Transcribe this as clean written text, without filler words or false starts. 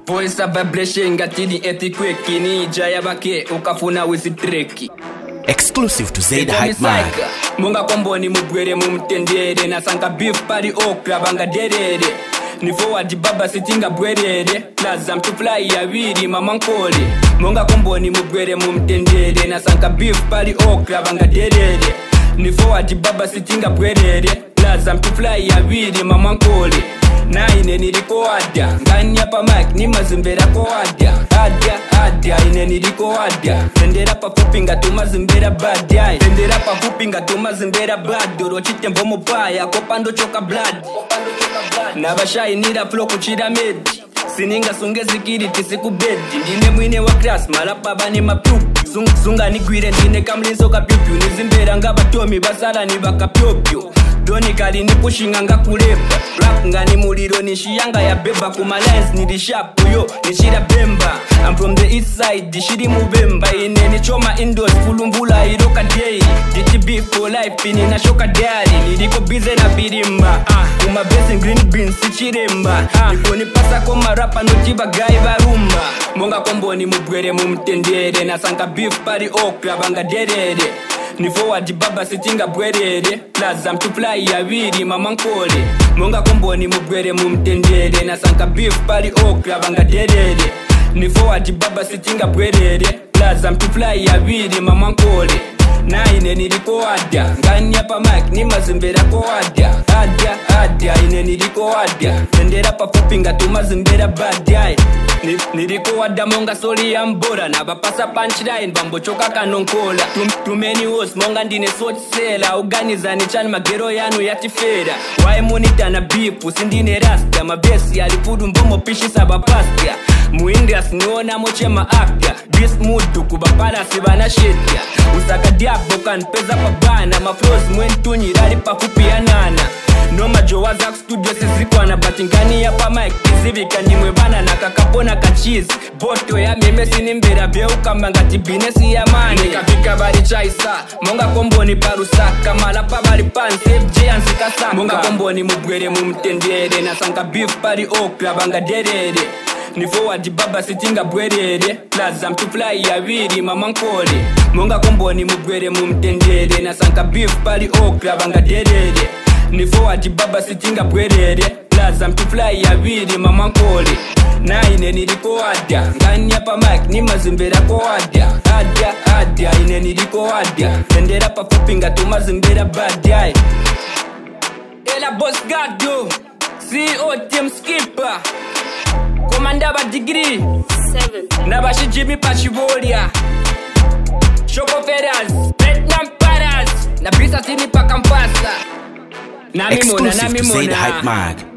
Voice of vibration gatidi earthquake ni jaya bake ukafuna wizitreki. Exclusive to Zay the Hype Man. Munga komboni mubwere mumtendere na sanka beef pari okra banga derere. Ni forward baba sitinga bwerere plaza mtufly yabiri mama nkole. Munga komboni mubwere mumtendere na sanka beef pari okra banga derere. Ni forward baba sitinga bwerere plaza mtufly yabiri mama nkole. Naine niliko ada ngani hapa mic ni mazimbera ko ada ine niliko ada tendera pa kupinga tu mazimbera bad tendera pa kupinga tu mazimbera bad doro chitembo mubaya kopando choka blood na bashai nira flow kuchira medi sininga sunge zikiri tisikubedi ndine mwine wa class malapa bani mapyu sunga nigwire ndine kamlinso kapyupyu nizimbera ngabatomi basala ni bakapyopyo Doni kali ni pushinga nga kulepa Rap nga ni muliro ni shiyanga ya beba Kuma lines ni di sharp yo ni shira bemba I'm from the east side di shiri mubemba Ine ni choma indoors fulumbula iroka day DTB for life ini na shoka diary Nidiko bize na birimba Kuma blessing green beans si chiremba Niko ni pasa koma rapa no jiba gai barumba Monga kombo ni mubwere mumtendere Na sanka beef pari okra banga derere Ni forward baba sitinga bwerere plaza mtufly yabiri mama nkole Monga komboni mubwere mumtendere na sanka beef pari okra banga derere Ni forward baba sitinga bwerere plaza mtufly yabiri mama nkole Naine niliko ada ngani hapa mic ni mazimbera ko ada ine niliko ada tendera pa kupinga tu mazimbera bad niliko ada monga soli ya mbora na bapasa punchline bambo choka kanonkola tumeni host monga ndine sort sela organizani chani magero yanu yatifera wae monita na bipu sindine rasta mabesi alifudu mbomo pishi saba pasta muindias niona mochema actor this mood kubapala sibana shetia usaka diabo kan peza pabana maflows mwentunyi rali pakupianana no majowa za studio sizikwana batingani ya pa mic kizivika ndimwe bana na kakapona kachizi boto ya meme sinimbera beuka mangati binesi ya mani nikapika bari chaisa monga komboni parusaka malapa bari pan save ansikasa monga komboni mubwere mumtendere na sanka beef pari okra banga derere Ni forward baba sitinga bwerere plaza mtufly yabiri mama nkole Monga komboni mubwere mumtendere na sanka beef pari okra banga derere Ni forward baba sitinga bwerere plaza mtufly yabiri mama nkole Naine niliko ada ngani hapa mic ni mazimbera ko ada ine niliko ada tendera pa kupinga tu mazimbera bad Ela boss gado CEO team skipper Komanda ba degree 7 na bashi Jimmy Pachivolia Shoko Ferraz Vietnam Paras na bisa tini pa kampasa Exclusive to Zay the Hype Man.